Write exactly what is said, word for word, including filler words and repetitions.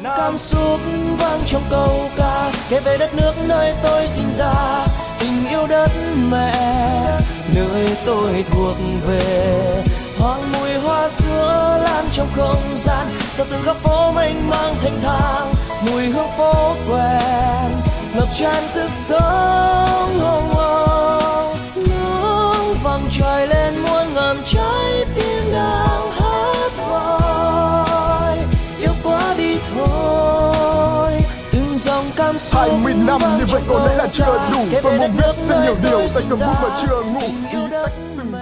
cảm xúc vang trong câu ca kể về đất nước nơi tôi sinh ra, tình yêu đất mẹ nơi tôi thuộc về. Thoáng mùi hoa sữa lan trong không gian, dọc từng góc phố mênh mang thanh thang, mùi hương phố quen ngập tràn sức sống. Oh, oh. Nắng vàng trải lên muôn ngàn trái tim đang hát vơi, yêu quá đi thôi. Từng dòng cảm xúc hai mươi năm như vậy có lẽ là chưa đủ. Tôi muốn biết rất nhiều điều, tay cầm bút mà chưa ngủ. Ý sách